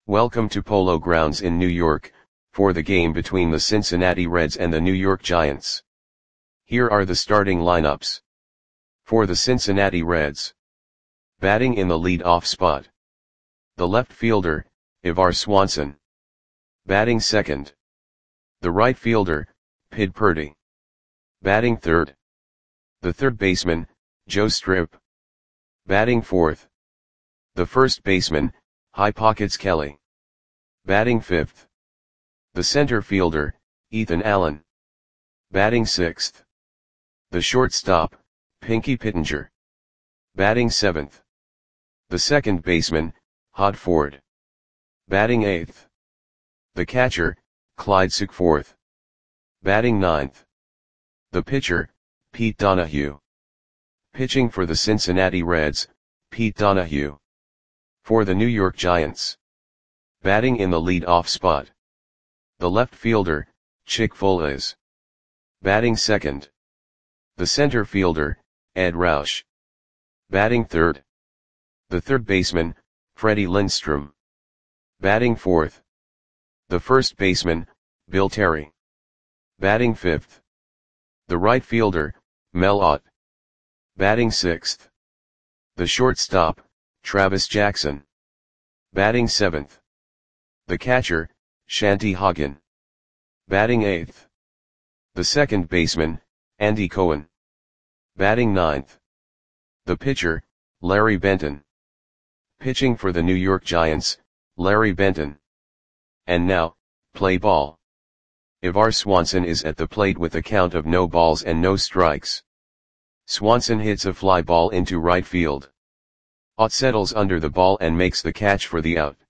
Welcome to Polo Grounds in New York, for the game between the Cincinnati Reds and the New York Giants. Here are the starting lineups. For the Cincinnati Reds. Batting in the lead-off spot. The left fielder, Ivar Swanson. Batting second. The right fielder, Pid Purdy. Batting third. The third baseman, Joe Strip. Batting fourth. The first baseman, High Pockets Kelly. Batting fifth. The center fielder, Ethan Allen. Batting sixth. The shortstop, Pinky Pittenger. Batting seventh. The second baseman, Hod Ford. Batting eighth. The catcher, Clyde Suckforth. Batting ninth. The pitcher, Pete Donahue. Pitching for the Cincinnati Reds, Pete Donahue. For the New York Giants. Batting in the lead-off spot. The left fielder, Chick Foales. Batting second. The center fielder, Ed Roush. Batting third. The third baseman, Freddie Lindstrom. Batting fourth. The first baseman, Bill Terry. Batting fifth. The right fielder, Mel Ott. Batting sixth. The shortstop, Travis Jackson. Batting seventh. The catcher, Shanty Hagen. Batting eighth. The second baseman, Andy Cohen. Batting ninth. The pitcher, Larry Benton. Pitching for the New York Giants, Larry Benton. And now, play ball. Ivar Swanson is at the plate with a count of no balls and no strikes. Swanson hits a fly ball into right field. Ott settles under the ball and makes the catch for the out.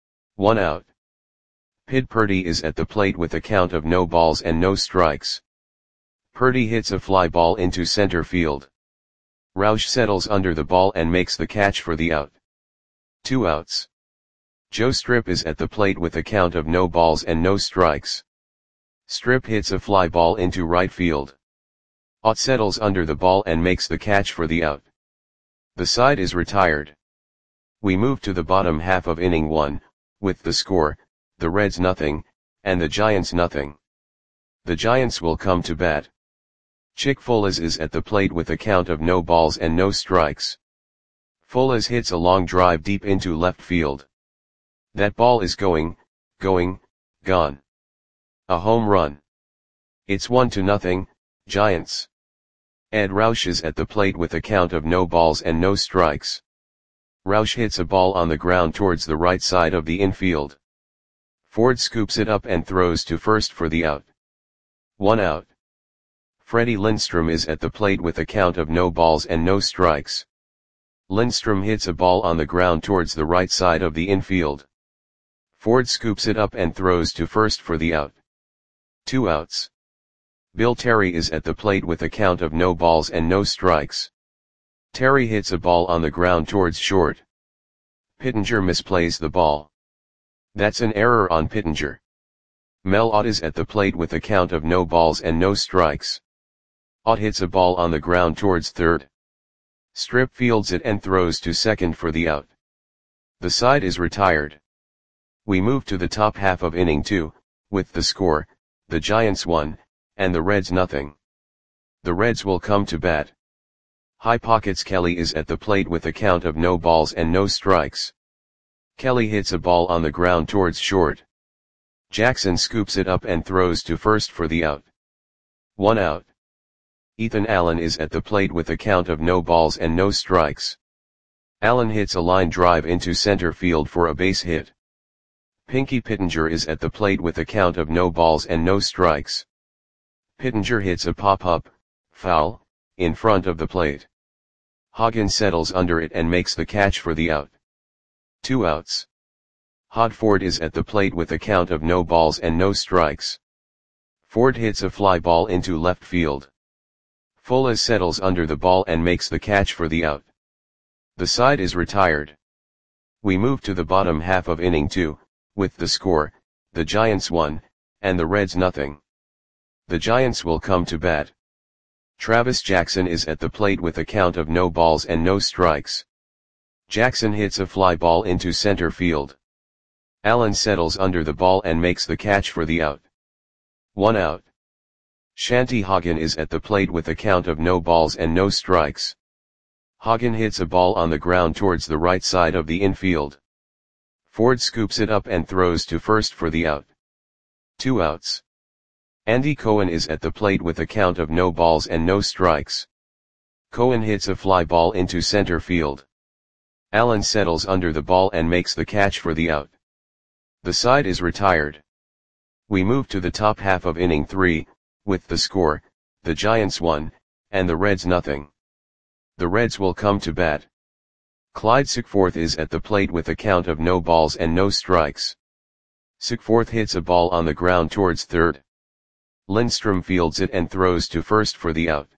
1 out. Pid Purdy is at the plate with a count of no balls and no strikes. Purdy hits a fly ball into center field. Roush settles under the ball and makes the catch for the out. 2 outs. Joe Strip is at the plate with a count of no balls and no strikes. Strip hits a fly ball into right field. Ott settles under the ball and makes the catch for the out. The side is retired. We move to the bottom half of inning 1, with the score, the Reds nothing, and the Giants nothing. The Giants will come to bat. Chick Foales is at the plate with a count of no balls and no strikes. Foales hits a long drive deep into left field. That ball is going, gone. A home run. It's 1-0, Giants. Ed Roush is at the plate with a count of no balls and no strikes. Roush hits a ball on the ground towards the right side of the infield. Ford scoops it up and throws to first for the out. 1 out. Freddie Lindstrom is at the plate with a count of no balls and no strikes. Lindstrom hits a ball on the ground towards the right side of the infield. Ford scoops it up and throws to first for the out. 2 outs. Bill Terry is at the plate with a count of no balls and no strikes. Terry hits a ball on the ground towards short. Pittenger misplays the ball. That's an error on Pittenger. Mel Ott is at the plate with a count of no balls and no strikes. Ott hits a ball on the ground towards third. Strip fields it and throws to second for the out. The side is retired. We move to the top half of inning 2, with the score, the Giants 1, and the Reds nothing. The Reds will come to bat. High Pockets Kelly is at the plate with a count of no balls and no strikes. Kelly hits a ball on the ground towards short. Jackson scoops it up and throws to first for the out. 1 out. Ethan Allen is at the plate with a count of no balls and no strikes. Allen hits a line drive into center field for a base hit. Pinky Pittenger is at the plate with a count of no balls and no strikes. Pittenger hits a pop-up, foul, in front of the plate. Hagen settles under it and makes the catch for the out. 2 outs. Hod Ford is at the plate with a count of no balls and no strikes. Ford hits a fly ball into left field. Foales settles under the ball and makes the catch for the out. The side is retired. We move to the bottom half of inning 2, with the score, the Giants 1, and the Reds nothing. The Giants will come to bat. Travis Jackson is at the plate with a count of no balls and no strikes. Jackson hits a fly ball into center field. Allen settles under the ball and makes the catch for the out. 1 out. Shanti Hagen is at the plate with a count of no balls and no strikes. Hagen hits a ball on the ground towards the right side of the infield. Ford scoops it up and throws to first for the out. 2 outs. Andy Cohen is at the plate with a count of no balls and no strikes. Cohen hits a fly ball into center field. Allen settles under the ball and makes the catch for the out. The side is retired. We move to the top half of inning 3, with the score, the Giants 1, and the Reds nothing. The Reds will come to bat. Clyde Sickforth is at the plate with a count of no balls and no strikes. Sickforth hits a ball on the ground towards third. Lindstrom fields it and throws to first for the out.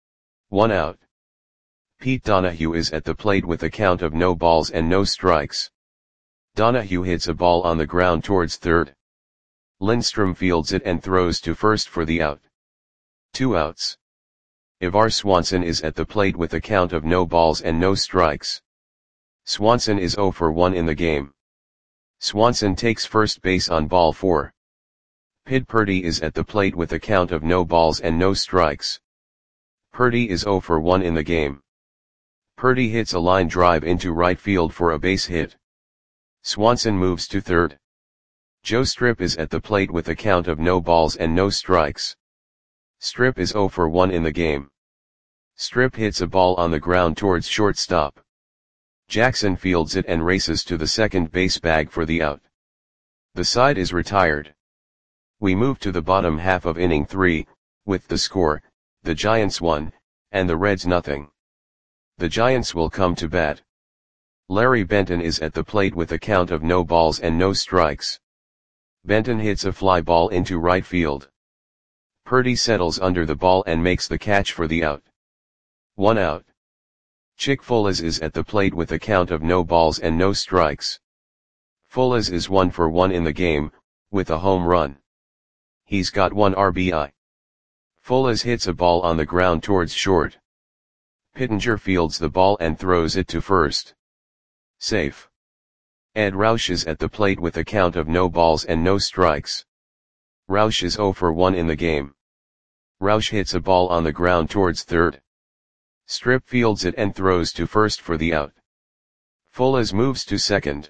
1 out. Pete Donahue is at the plate with a count of no balls and no strikes. Donahue hits a ball on the ground towards third. Lindstrom fields it and throws to first for the out. 2 outs. Ivar Swanson is at the plate with a count of no balls and no strikes. Swanson is 0 for 1 in the game. Swanson takes first base on ball 4. Pid Purdy is at the plate with a count of no balls and no strikes. Purdy is 0 for 1 in the game. Purdy hits a line drive into right field for a base hit. Swanson moves to third. Joe Strip is at the plate with a count of no balls and no strikes. Strip is 0 for 1 in the game. Strip hits a ball on the ground towards shortstop. Jackson fields it and races to the second base bag for the out. The side is retired. We move to the bottom half of inning 3, with the score, the Giants 1, and the Reds nothing. The Giants will come to bat. Larry Benton is at the plate with a count of no balls and no strikes. Benton hits a fly ball into right field. Purdy settles under the ball and makes the catch for the out. 1 out. Chick Folas is at the plate with a count of no balls and no strikes. Folas is 1 for 1 in the game, with a home run. He's got 1 RBI. Folas hits a ball on the ground towards short. Pittenger fields the ball and throws it to first. Safe. Ed Roush is at the plate with a count of no balls and no strikes. Roush is 0 for 1 in the game. Roush hits a ball on the ground towards third. Strip fields it and throws to first for the out. Folas moves to second.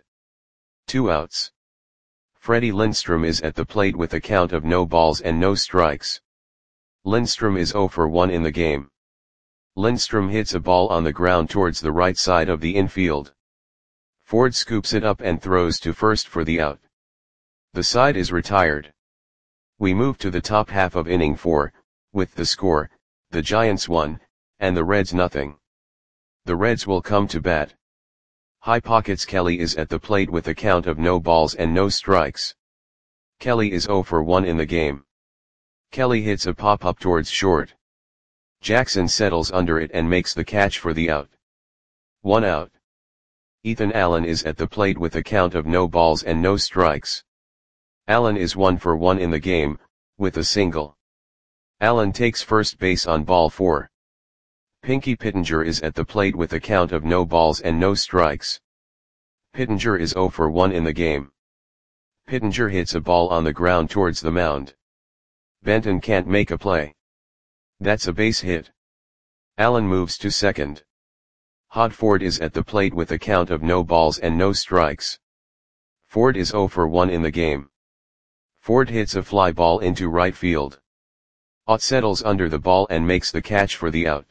2 outs. Freddie Lindstrom is at the plate with a count of no balls and no strikes. Lindstrom is 0 for 1 in the game. Lindstrom hits a ball on the ground towards the right side of the infield. Ford scoops it up and throws to first for the out. The side is retired. We move to the top half of inning 4, with the score, the Giants 1, and the Reds nothing. The Reds will come to bat. High Pockets Kelly is at the plate with a count of no balls and no strikes. Kelly is 0 for 1 in the game. Kelly hits a pop-up towards short. Jackson settles under it and makes the catch for the out. 1 out. Ethan Allen is at the plate with a count of no balls and no strikes. Allen is 1 for 1 in the game, with a single. Allen takes first base on ball 4. Pinky Pittenger is at the plate with a count of no balls and no strikes. Pittenger is 0 for 1 in the game. Pittenger hits a ball on the ground towards the mound. Benton can't make a play. That's a base hit. Allen moves to second. Hod Ford is at the plate with a count of no balls and no strikes. Ford is 0 for 1 in the game. Ford hits a fly ball into right field. Ott settles under the ball and makes the catch for the out.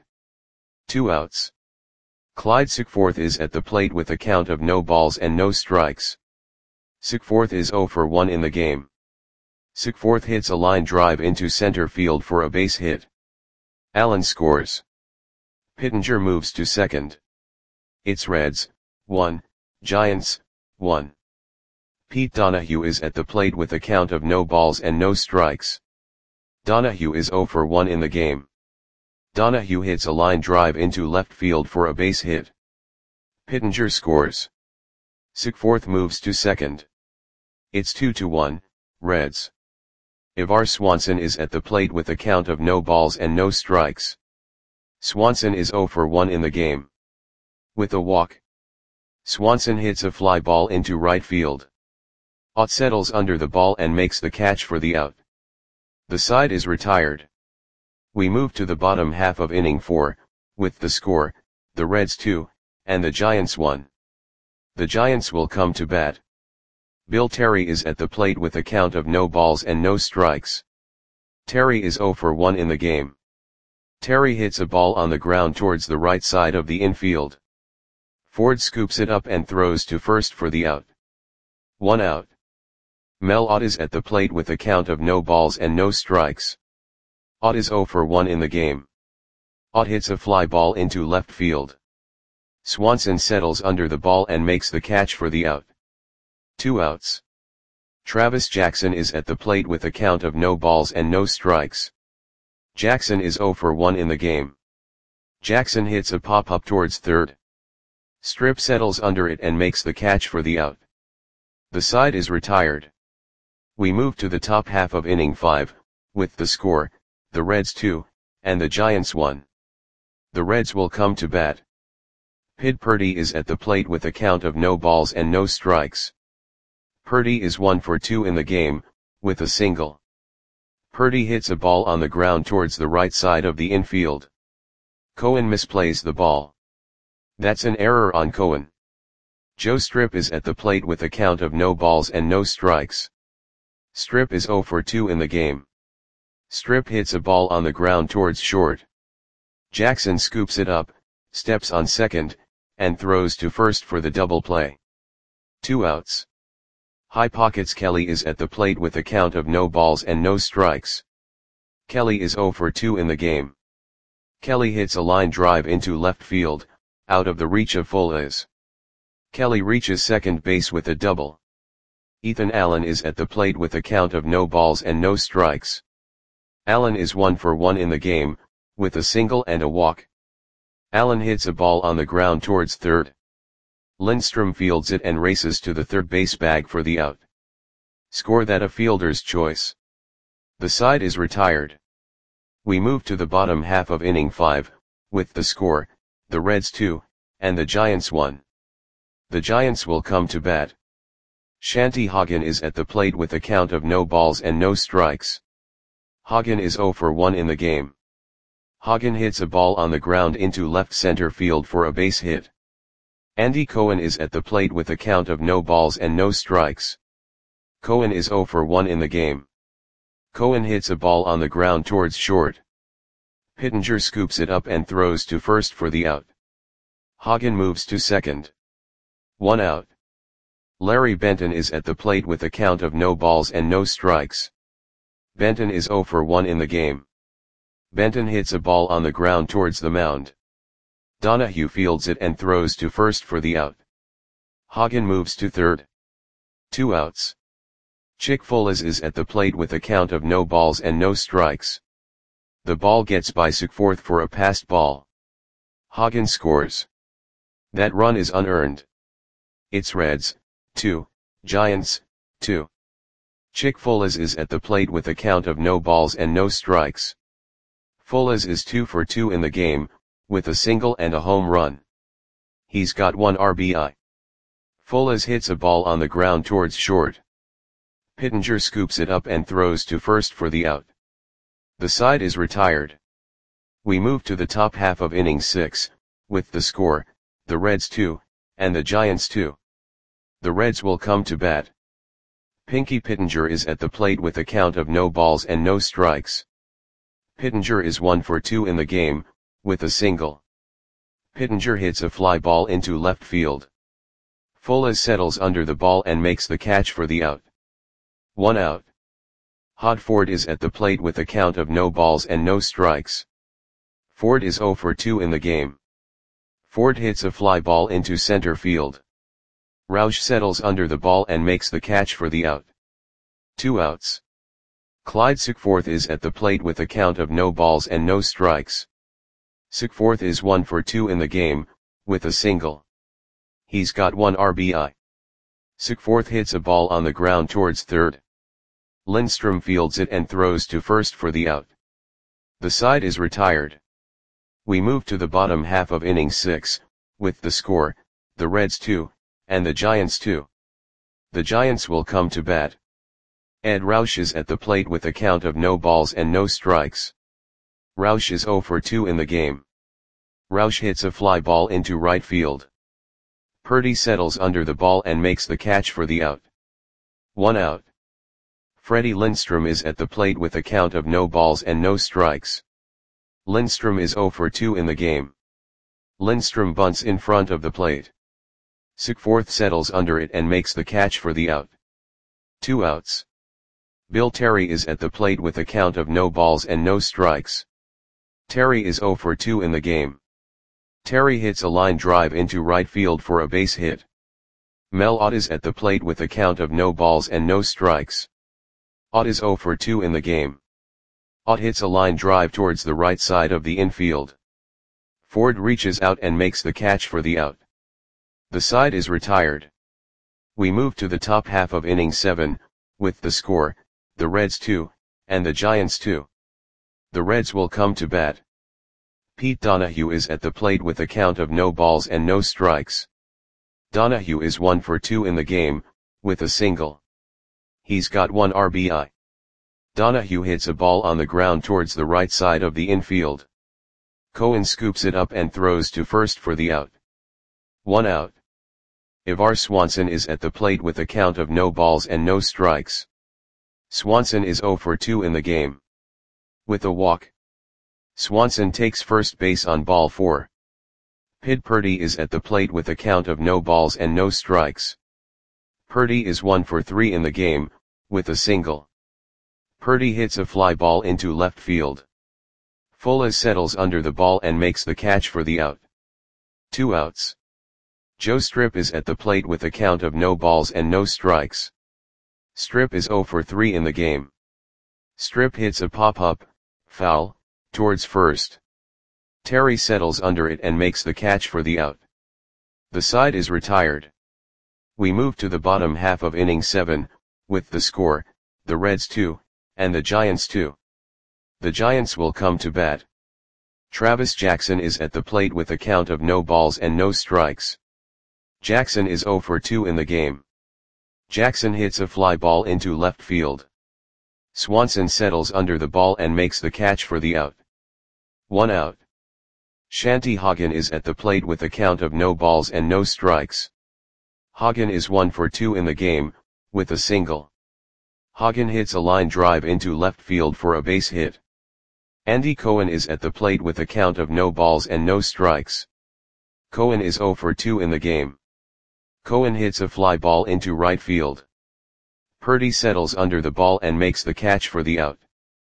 2 outs. Clyde Sickforth is at the plate with a count of no balls and no strikes. Sickforth is 0 for 1 in the game. Sickforth hits a line drive into center field for a base hit. Allen scores. Pittenger moves to second. It's Reds, 1, Giants, 1. Pete Donahue is at the plate with a count of no balls and no strikes. Donahue is 0 for 1 in the game. Donahue hits a line drive into left field for a base hit. Pittenger scores. Sickforth moves to second. It's 2-1, Reds. Ivar Swanson is at the plate with a count of no balls and no strikes. Swanson is 0 for 1 in the game. With a walk. Swanson hits a fly ball into right field. Ott settles under the ball and makes the catch for the out. The side is retired. We move to the bottom half of inning 4, with the score, the Reds 2, and the Giants 1. The Giants will come to bat. Bill Terry is at the plate with a count of no balls and no strikes. Terry is 0 for 1 in the game. Terry hits a ball on the ground towards the right side of the infield. Ford scoops it up and throws to first for the out. 1 out. Mel Ott is at the plate with a count of no balls and no strikes. Ott is 0 for 1 in the game. Ott hits a fly ball into left field. Swanson settles under the ball and makes the catch for the out. 2 outs. Travis Jackson is at the plate with a count of no balls and no strikes. Jackson is 0 for 1 in the game. Jackson hits a pop-up towards third. Strip settles under it and makes the catch for the out. The side is retired. We move to the top half of inning 5, with the score, the Reds 2, and the Giants 1. The Reds will come to bat. Pid Purdy is at the plate with a count of no balls and no strikes. Purdy is 1 for 2 in the game, with a single. Purdy hits a ball on the ground towards the right side of the infield. Cohen misplays the ball. That's an error on Cohen. Joe Strip is at the plate with a count of no balls and no strikes. Strip is 0 for 2 in the game. Strip hits a ball on the ground towards short. Jackson scoops it up, steps on second, and throws to first for the double play. 2 outs. High Pockets Kelly is at the plate with a count of no balls and no strikes. Kelly is 0 for 2 in the game. Kelly hits a line drive into left field, out of the reach of Fules. Kelly reaches second base with a double. Ethan Allen is at the plate with a count of no balls and no strikes. Allen is 1 for 1 in the game, with a single and a walk. Allen hits a ball on the ground towards third. Lindstrom fields it and races to the third base bag for the out. Score that a fielder's choice. The side is retired. We move to the bottom half of inning 5, with the score, the Reds 2, and the Giants 1. The Giants will come to bat. Shanty Hagen is at the plate with a count of no balls and no strikes. Hagen is 0 for 1 in the game. Hagen hits a ball on the ground into left center field for a base hit. Andy Cohen is at the plate with a count of no balls and no strikes. Cohen is 0 for 1 in the game. Cohen hits a ball on the ground towards short. Pittenger scoops it up and throws to first for the out. Hagen moves to second. 1 out. Larry Benton is at the plate with a count of no balls and no strikes. Benton is 0 for 1 in the game. Benton hits a ball on the ground towards the mound. Donahue fields it and throws to first for the out. Hagen moves to third. 2 outs. Chick Fules is at the plate with a count of no balls and no strikes. The ball gets by Suckforth for a passed ball. Hagen scores. That run is unearned. It's Reds 2, Giants 2. Chick Fules is at the plate with a count of no balls and no strikes. Fules is 2 for 2 in the game, with a single and a home run. He's got 1 RBI. Fules hits a ball on the ground towards short. Pittenger scoops it up and throws to first for the out. The side is retired. We move to the top half of inning 6, with the score, the Reds 2, and the Giants 2. The Reds will come to bat. Pinky Pittenger is at the plate with a count of no balls and no strikes. Pittenger is 1 for 2 in the game, with a single. Pittenger hits a fly ball into left field. Fules settles under the ball and makes the catch for the out. 1 out. Hod Ford is at the plate with a count of no balls and no strikes. Ford is 0 for 2 in the game. Ford hits a fly ball into center field. Roush settles under the ball and makes the catch for the out. 2 outs. Clyde Suckforth is at the plate with a count of no balls and no strikes. Suckforth is 1 for 2 in the game, with a single. He's got 1 RBI. Suckforth hits a ball on the ground towards third. Lindstrom fields it and throws to first for the out. The side is retired. We move to the bottom half of inning 6, with the score, the Reds 2, and the Giants 2. The Giants will come to bat. Ed Roush is at the plate with a count of no balls and no strikes. Roush is 0 for 2 in the game. Roush hits a fly ball into right field. Purdy settles under the ball and makes the catch for the out. 1 out. Freddie Lindstrom is at the plate with a count of no balls and no strikes. Lindstrom is 0 for 2 in the game. Lindstrom bunts in front of the plate. Sigforth settles under it and makes the catch for the out. 2 outs. Bill Terry is at the plate with a count of no balls and no strikes. Terry is 0 for 2 in the game. Terry hits a line drive into right field for a base hit. Mel Ott is at the plate with a count of no balls and no strikes. Ott is 0 for 2 in the game. Ott hits a line drive towards the right side of the infield. Ford reaches out and makes the catch for the out. The side is retired. We move to the top half of inning 7, with the score, the Reds 2, and the Giants 2. The Reds will come to bat. Pete Donahue is at the plate with a count of no balls and no strikes. Donahue is 1 for 2 in the game, with a single. He's got 1 RBI. Donahue hits a ball on the ground towards the right side of the infield. Cohen scoops it up and throws to first for the out. 1 out. Ivar Swanson is at the plate with a count of no balls and no strikes. Swanson is 0 for 2 in the game. With a walk. Swanson takes first base on ball 4. Pid Purdy is at the plate with a count of no balls and no strikes. Purdy is 1 for 3 in the game, with a single. Purdy hits a fly ball into left field. Fuller settles under the ball and makes the catch for the out. 2 outs. Joe Strip is at the plate with a count of no balls and no strikes. Strip is 0 for 3 in the game. Strip hits a pop-up, foul, towards first. Terry settles under it and makes the catch for the out. The side is retired. We move to the bottom half of inning 7, with the score, the Reds 2, and the Giants 2. The Giants will come to bat. Travis Jackson is at the plate with a count of no balls and no strikes. Jackson is 0 for 2 in the game. Jackson hits a fly ball into left field. Swanson settles under the ball and makes the catch for the out. 1 out. Shanty Hagen is at the plate with a count of no balls and no strikes. Hagen is 1 for 2 in the game, with a single. Hagen hits a line drive into left field for a base hit. Andy Cohen is at the plate with a count of no balls and no strikes. Cohen is 0 for 2 in the game. Cohen hits a fly ball into right field. Purdy settles under the ball and makes the catch for the out.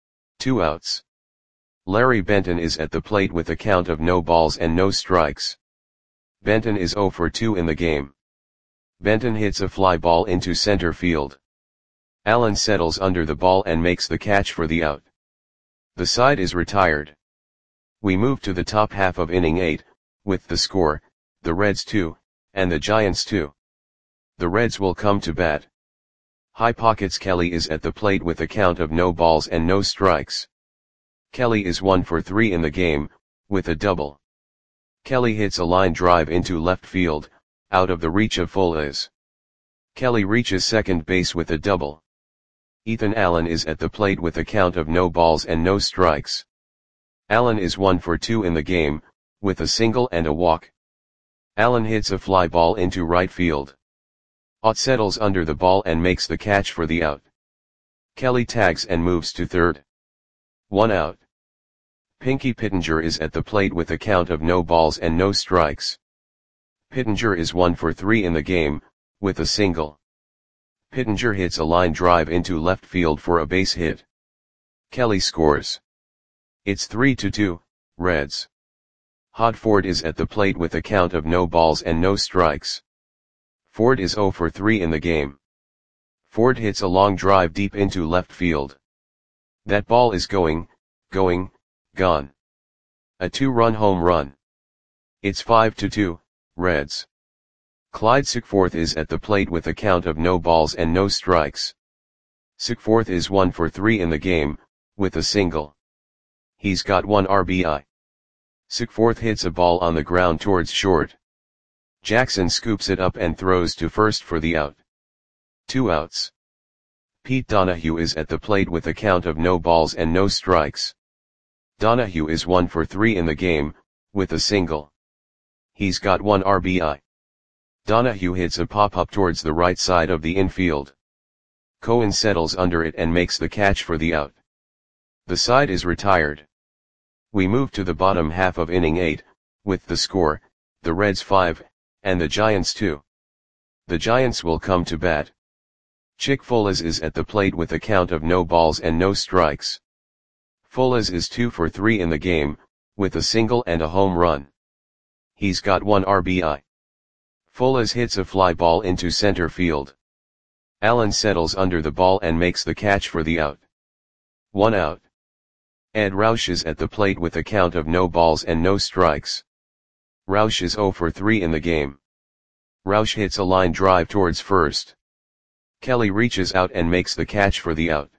2 outs. Larry Benton is at the plate with a count of no balls and no strikes. Benton is 0 for 2 in the game. Benton hits a fly ball into center field. Allen settles under the ball and makes the catch for the out. The side is retired. We move to the top half of inning 8, with the score, the Reds 2, and the Giants 2. The Reds will come to bat. High Pockets Kelly is at the plate with a count of no balls and no strikes. Kelly is 1 for 3 in the game, with a double. Kelly hits a line drive into left field, out of the reach of Fuller. Kelly reaches second base with a double. Ethan Allen is at the plate with a count of no balls and no strikes. Allen is 1 for 2 in the game, with a single and a walk. Allen hits a fly ball into right field. Ott settles under the ball and makes the catch for the out. Kelly tags and moves to third. 1 out. Pinky Pittenger is at the plate with a count of no balls and no strikes. Pittenger is 1 for 3 in the game, with a single. Pittenger hits a line drive into left field for a base hit. Kelly scores. It's 3-2, Reds. Hod Ford is at the plate with a count of no balls and no strikes. Ford is 0 for 3 in the game. Ford hits a long drive deep into left field. That ball is gone. A 2-run home run. It's 5-2, Reds. Clyde Sigforth is at the plate with a count of no balls and no strikes. Sigforth is 1 for 3 in the game, with a single. He's got 1 RBI. Sigforth hits a ball on the ground towards short. Jackson scoops it up and throws to first for the out. 2 outs. Pete Donahue is at the plate with a count of no balls and no strikes. Donahue is 1 for 3 in the game, with a single. He's got 1 RBI. Donahue hits a pop-up towards the right side of the infield. Cohen settles under it and makes the catch for the out. The side is retired. We move to the bottom half of inning 8, with the score, the Reds 5, and the Giants 2. The Giants will come to bat. Chick Folas is at the plate with a count of no balls and no strikes. Folas is 2 for 3 in the game, with a single and a home run. He's got 1 RBI. Folas hits a fly ball into center field. Allen settles under the ball and makes the catch for the out. 1 out. Ed Roush is at the plate with a count of no balls and no strikes. Roush is 0 for 3 in the game. Roush hits a line drive towards first. Kelly reaches out and makes the catch for the out.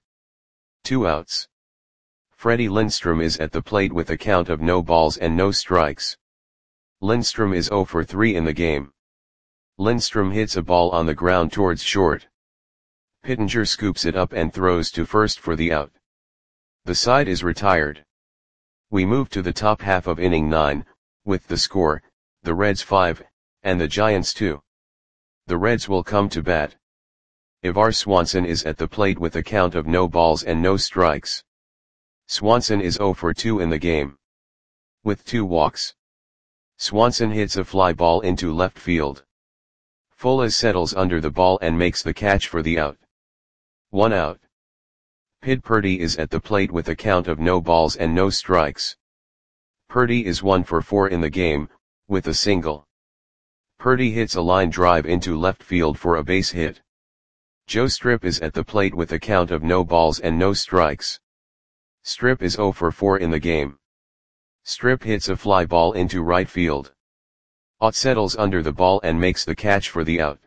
2 outs. Freddie Lindstrom is at the plate with a count of no balls and no strikes. Lindstrom is 0 for 3 in the game. Lindstrom hits a ball on the ground towards short. Pittenger scoops it up and throws to first for the out. The side is retired. We move to the top half of inning 9, with the score, the Reds 5, and the Giants 2. The Reds will come to bat. Ivar Swanson is at the plate with a count of no balls and no strikes. Swanson is 0 for 2 in the game. With 2 walks. Swanson hits a fly ball into left field. Folas settles under the ball and makes the catch for the out. 1 out. Pid Purdy is at the plate with a count of no balls and no strikes. Purdy is 1 for 4 in the game, with a single. Purdy hits a line drive into left field for a base hit. Joe Strip is at the plate with a count of no balls and no strikes. Strip is 0 for 4 in the game. Strip hits a fly ball into right field. Ott settles under the ball and makes the catch for the out.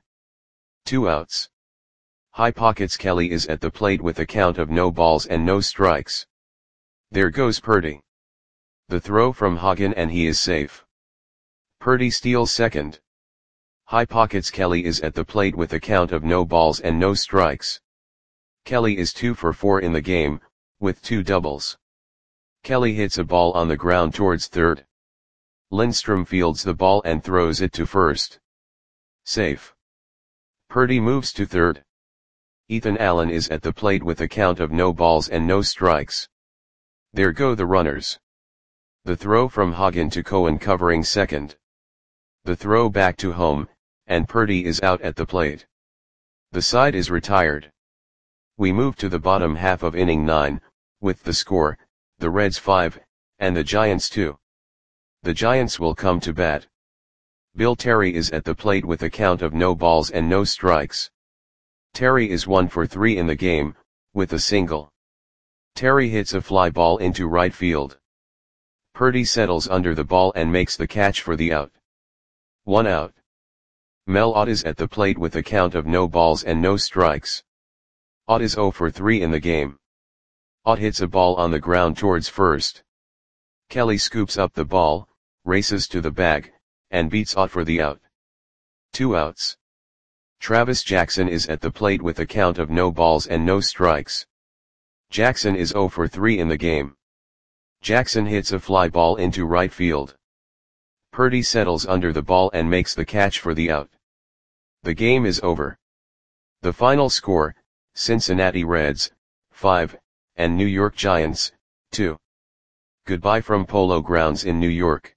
2 outs. High Pockets Kelly is at the plate with a count of no balls and no strikes. There goes Purdy. The throw from Hagen and he is safe. Purdy steals second. High Pockets Kelly is at the plate with a count of no balls and no strikes. Kelly is 2 for 4 in the game, with 2 doubles. Kelly hits a ball on the ground towards third. Lindstrom fields the ball and throws it to first. Safe. Purdy moves to third. Ethan Allen is at the plate with a count of no balls and no strikes. There go the runners. The throw from Hagen to Cohen covering second. The throw back to home, and Purdy is out at the plate. The side is retired. We move to the bottom half of inning 9, with the score, the Reds 5, and the Giants 2. The Giants will come to bat. Bill Terry is at the plate with a count of no balls and no strikes. Terry is 1 for 3 in the game, with a single. Terry hits a fly ball into right field. Purdy settles under the ball and makes the catch for the out. 1 out. Mel Ott is at the plate with a count of no balls and no strikes. Ott is 0 for 3 in the game. Ott hits a ball on the ground towards first. Kelly scoops up the ball, races to the bag, and beats Ott for the out. 2 outs. Travis Jackson is at the plate with a count of no balls and no strikes. Jackson is 0 for 3 in the game. Jackson hits a fly ball into right field. Purdy settles under the ball and makes the catch for the out. The game is over. The final score, Cincinnati Reds, 5, and New York Giants, 2. Goodbye from Polo Grounds in New York.